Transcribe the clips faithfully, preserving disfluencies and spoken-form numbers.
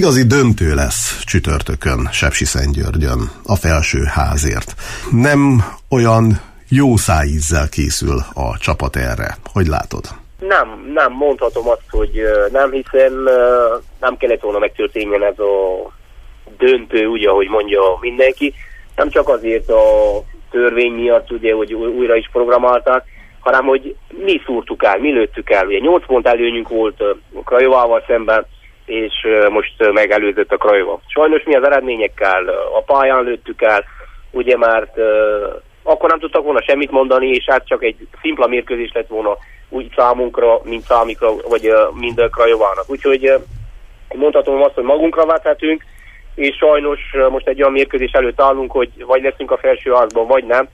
igazi döntő lesz csütörtökön Sepsiszentgyörgyön a felsőházért. Nem olyan jó szájízzel készül a csapat erre. Hogy látod? Nem, nem mondhatom azt, hogy nem, hiszen nem kellett volna megtörténjen ez a döntő, úgy, ahogy mondja mindenki. Nem csak azért a törvény miatt, ugye, hogy újra is programálták, hanem hogy mi szúrtuk el, mi lőttük el. Ugye nyolc pont előnyünk volt a Craiovával szemben, és most megelőzött a Craiova. Sajnos mi az eredményekkel a pályán lőttük el, ugye, mert akkor nem tudtak volna semmit mondani, és hát csak egy szimpla mérkőzés lett volna úgy számunkra, mint számikra, vagy mind a Craiovának. Úgyhogy mondhatom azt, hogy magunkra vethetünk, és sajnos most egy olyan mérkőzés előtt állunk, hogy vagy leszünk a felsőházban, vagy nem.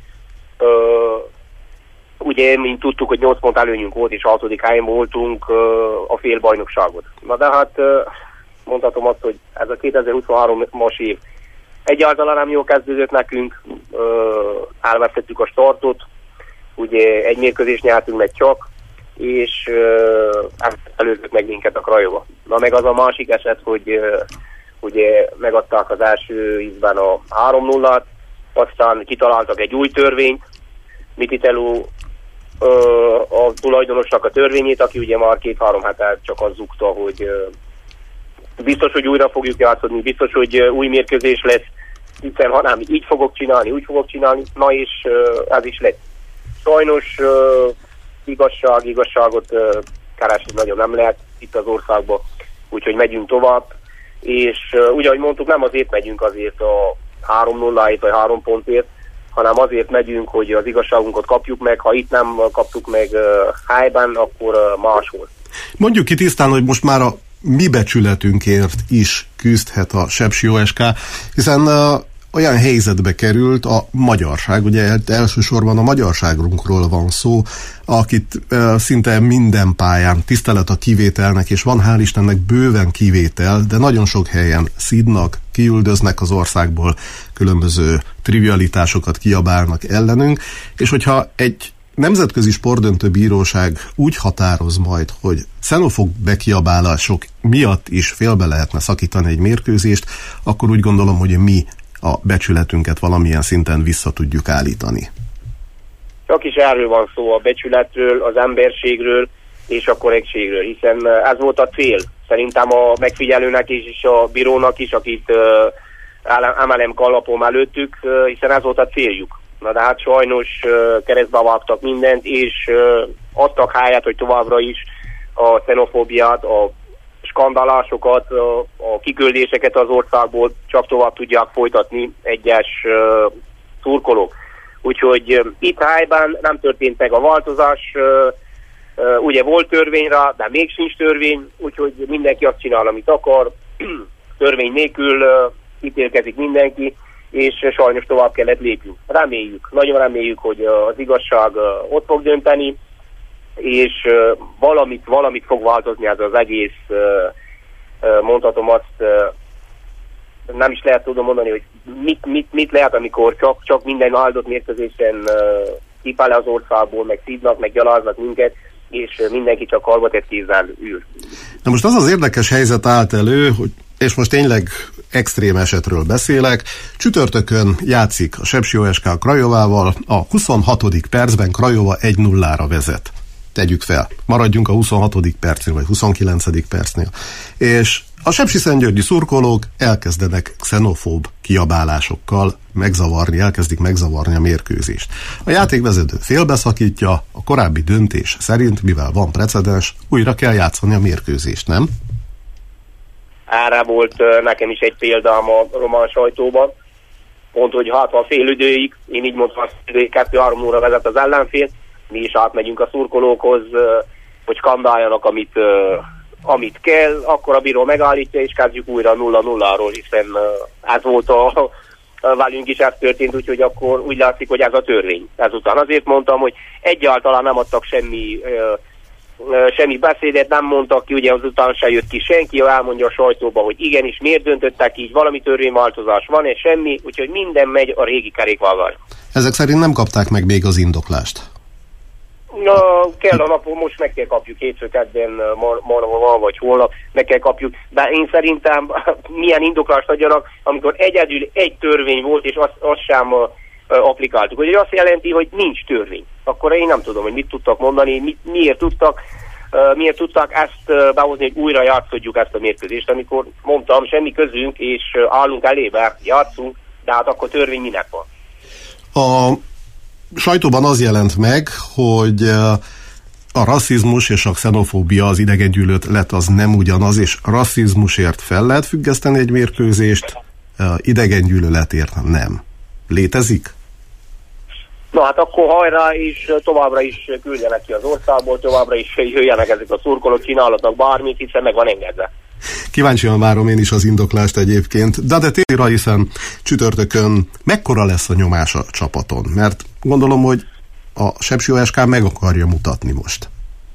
Ugye, mint tudtuk, hogy nyolc pont előnyünk volt, és hatodik helyen voltunk a félbajnokságot. Na de hát mondhatom azt, hogy ez a kétezer-huszonhárom-as év egyáltalán nem jól kezdődött nekünk, elvesztettük a startot, ugye egy mérkőzést nyertünk meg csak, és előzött meg minket a Craiova. Na meg az a másik eset, hogy ugye megadták az első ízben a három nullát, aztán kitaláltak egy új törvényt, Mititelu a tulajdonosnak a törvényét, aki ugye már két-három hete csak az zugta, hogy biztos, hogy újra fogjuk játszani, biztos, hogy új mérkőzés lesz, hiszen ha nem, így fogok csinálni, úgy fogok csinálni, na és ez is lett. Sajnos igazság, igazságot keresni nagyon nem lehet itt az országban, úgyhogy megyünk tovább, és úgy, ahogy mondtuk, nem azért megyünk azért a három nulláért vagy három pontért, hanem azért megyünk, hogy az igazságunkat kapjuk meg, ha itt nem kaptuk meg uh, helyben, akkor uh, máshol. Mondjuk ki tisztán, hogy most már a mi becsületünkért is küzdhet a Sepsi o es ká, hiszen uh, olyan helyzetbe került a magyarság, ugye elsősorban a magyarságunkról van szó, akit uh, szinte minden pályán tisztelet a kivételnek, és van hál' Istennek bőven kivétel, de nagyon sok helyen szidnak, kiüldöznek az országból, különböző trivialitásokat kiabálnak ellenünk, és hogyha egy nemzetközi sportdöntő bíróság úgy határoz majd, hogy xenofób bekiabálások miatt is félbe lehetne szakítani egy mérkőzést, akkor úgy gondolom, hogy mi a becsületünket valamilyen szinten vissza tudjuk állítani. Csak is erről van szó, a becsületről, az emberségről és a korrektségről, hiszen ez volt a cél. Szerintem a megfigyelőnek is, és a bírónak is, akit uh, em el em kalapom előttük, uh, hiszen ez volt a céljuk. Na de hát sajnos uh, keresztbe vágtak mindent, és uh, adtak helyet, hogy továbbra is a xenofóbiát, a skandalásokat, a, a kiküldéseket az országból csak tovább tudják folytatni egyes uh, szurkolók. Úgyhogy uh, itt helyben nem történt meg a változás, uh, uh, ugye volt törvényre, de még sincs törvény, úgyhogy mindenki azt csinál, amit akar, törvény nélkül uh, ítélkezik mindenki, és sajnos tovább kellett lépjünk. Reméljük, nagyon reméljük, hogy az igazság uh, ott fog dönteni, és uh, valamit, valamit fog változni ez az egész, uh, uh, mondhatom azt, uh, nem is lehet tudom mondani, hogy mit, mit, mit lehet, amikor csak, csak minden áldott mérkőzésen uh, kifele az országból, meg szívnak, meg gyaláznak minket, és uh, mindenki csak karbatett kézzel ül. Na most az az érdekes helyzet állt elő, hogy és most tényleg extrém esetről beszélek. Csütörtökön játszik a Sepsi o es ká Craiovával, a huszonhatodik percben Craiova egy nullára vezet. Tegyük fel, maradjunk a huszonhatodik percnél, vagy huszonkilencedik percnél. És a sepsiszentgyörgyi szurkolók elkezdenek xenofób kiabálásokkal megzavarni, elkezdik megzavarni a mérkőzést. A játékvezető félbeszakítja, a korábbi döntés szerint, mivel van precedens, újra kell játszani a mérkőzést, nem? Erre volt uh, nekem is egy példám a román sajtóban. Pont, hogy hát ha fél időig, én így mondtam, hogy kettő-három óra vezet az ellenfél, mi is átmegyünk a szurkolókhoz, uh, hogy skandáljanak, amit, uh, amit kell, akkor a bíró megállítja, és kezdjük újra nulla nulláról, hiszen uh, ez volt a, a velünk is ez történt, úgyhogy akkor úgy látszik, hogy ez a törvény. Ezután azért mondtam, hogy egyáltalán nem adtak semmi uh, semmi beszédet, nem mondtak ki, ugye azután se jött ki senki, elmondja a sajtóba, hogy igenis, miért döntöttek így, valami törvényváltozás van, és semmi, úgyhogy minden megy a régi kerékvágás. Ezek szerint nem kapták meg még az indoklást? Na, kell a napon, most meg kell kapjuk hétfő-kedden, ma, ma vagy holnap, meg kell kapjuk. De én szerintem milyen indoklást adjanak, amikor egyedül egy törvény volt, és azt, azt sem uh, applikáltuk. Ugye azt jelenti, hogy nincs törvény. Akkor én nem tudom, hogy mit tudtak mondani, mi, miért tudtak, uh, miért tudtak ezt uh, behozni, hogy újra játszodjuk ezt a mérkőzést, amikor mondtam, semmi közünk, és uh, állunk elébe, játszunk, de hát akkor törvény minek van? A sajtóban az jelent meg, hogy a rasszizmus és a xenofóbia, az idegengyűlölet az nem ugyanaz, és rasszizmusért fel lehet függeszteni egy mérkőzést, idegengyűlöletért nem. Létezik? Na hát akkor hajrá, és továbbra is küldjenek ki az országból, továbbra is jöjjenek ezek a szurkolók, csinálhatnak bármit, hiszen meg van engedve. Kíváncsian várom én is az indoklást egyébként. De de tényleg, hiszen csütörtökön mekkora lesz a nyomás a csapaton? Mert gondolom, hogy a Sepsi o es ká meg akarja mutatni most.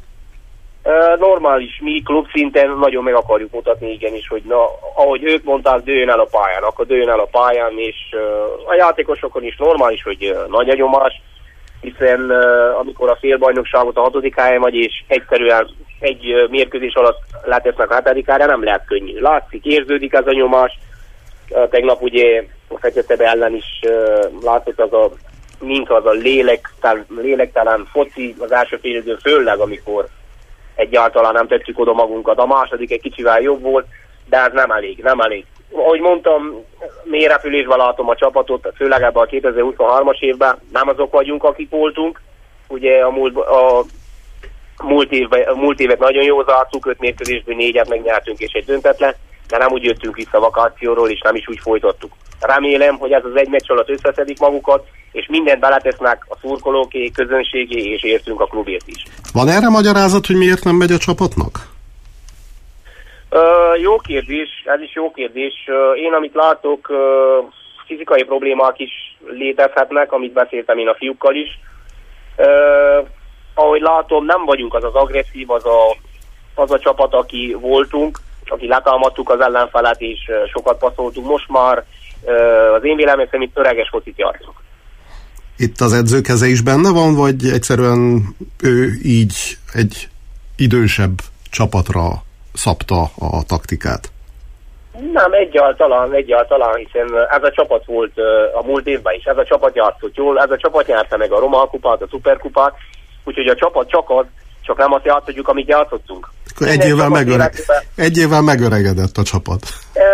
Uh, normális, mi klub szinten nagyon meg akarjuk mutatni, igenis, hogy na, ahogy ők mondták, dőjön el a pályán, akkor dőjön el a pályán, és uh, a játékosokon is normális, hogy uh, nagy a nyomás, hiszen uh, amikor a félbajnokságot a hatodik helyen vagy, és egyszerűen egy uh, mérkőzés alatt letesznek a hetedikára, nem lehet könnyű. Látszik, érződik ez a nyomás. Uh, tegnap ugye a Fekete ellen is uh, látszott az a mintha az a lélektelen, lélektelen foci az első fél időn, főleg amikor egyáltalán nem tettük oda magunkat. A második egy kicsivel jobb volt, de ez nem elég, nem elég. Ahogy mondtam, mély repülésben látom a csapatot, főleg ebben a kétezer-huszonhármas évben nem azok vagyunk, akik voltunk. Ugye a múlt, a múlt, évben, a múlt évet nagyon jól zártuk, öt mérkőzésből négyet megnyertünk és egy döntetlen, de nem úgy jöttünk vissza vakációról, és nem is úgy folytattuk. Remélem, hogy ez az egy meccs alatt összeszedik magukat, és mindent beletesznek a szurkolóké, közönségé, és értünk a klubért is. Van erre magyarázat, hogy miért nem megy a csapatnak? Uh, jó kérdés, ez is jó kérdés. Uh, én, amit látok, uh, fizikai problémák is létezhetnek, amit beszéltem én a fiúkkal is. Uh, ahogy látom, nem vagyunk az az agresszív, az a, az a csapat, aki voltunk, aki letámadtuk az ellenfelet, és uh, sokat passzoltunk. Most már uh, az én véleményem szerint öreges focit játszunk. Itt az edző keze is benne van, vagy egyszerűen ő így egy idősebb csapatra szabta a taktikát? Nem, egyáltalán, egyáltalán, hiszen ez a csapat volt a múlt évben is, ez a csapat játszott jól, ez a csapat nyerte meg a Roma kupát, a Szuperkupát, úgyhogy a csapat csak az, csak nem azt játszhatjuk, amit játszottunk. Egy évvel, megöreg... egy évvel megöregedett a csapat.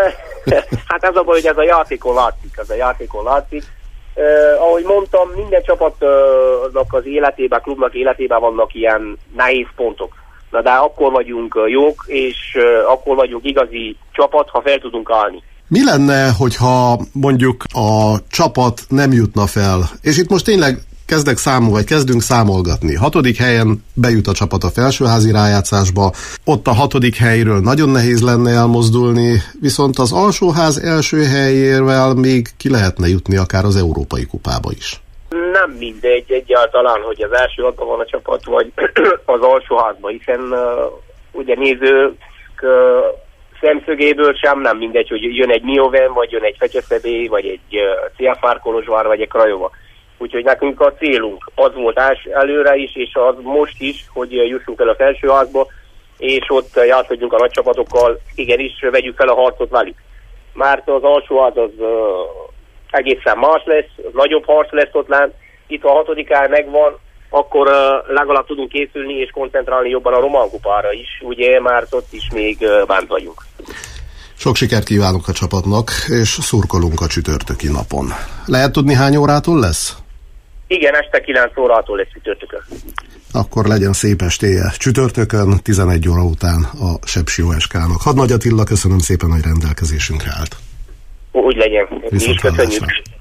Hát ez a baj, hogy ez a játékon látszik, ez a játékon látszik. Uh, ahogy mondtam, minden csapatnak az életében, klubnak életében vannak ilyen nehéz pontok. Na de akkor vagyunk jók, és uh, akkor vagyunk igazi csapat, ha fel tudunk állni. Mi lenne, hogyha mondjuk a csapat nem jutna fel, és itt most tényleg kezdek számol, vagy kezdünk számolgatni. Hatodik helyen bejut a csapat a felsőházi rájátszásba, ott a hatodik helyről nagyon nehéz lenne elmozdulni, viszont az alsóház első helyével még ki lehetne jutni akár az Európai Kupába is. Nem mindegy egyáltalán, hogy az első hatban van a csapat, vagy az alsóházban, hiszen uh, ugye nézők uh, szemszögéből sem nem mindegy, hogy jön egy Mioven, vagy jön egy Fecseszebé, vagy egy uh, cé ef er Kolozsvár, vagy egy Craiova. Úgyhogy nekünk a célunk az volt előre is, és az most is, hogy jussunk el a felsőházba, és ott játszodjunk a nagy csapatokkal, igenis vegyük fel a harcot velük. Mert az alsóház az uh, egészen más lesz, nagyobb harc lesz ott lent, itt a hatodikán megvan, akkor uh, legalább tudunk készülni és koncentrálni jobban a Román kupára is, ugye, mert ott is még uh, bánt vagyunk. Sok sikert kívánok a csapatnak, és szurkolunk a csütörtöki napon. Lehet tudni, hány órától lesz? Igen, este kilenc órától lesz csütörtökön. Akkor legyen szép estéje. Csütörtökön tizenegy óra után a Sepsi o es ká-nak. Hadnagy Attila, köszönöm szépen, hogy rendelkezésünkre állt. Úgy legyen. Mi is köszönjük.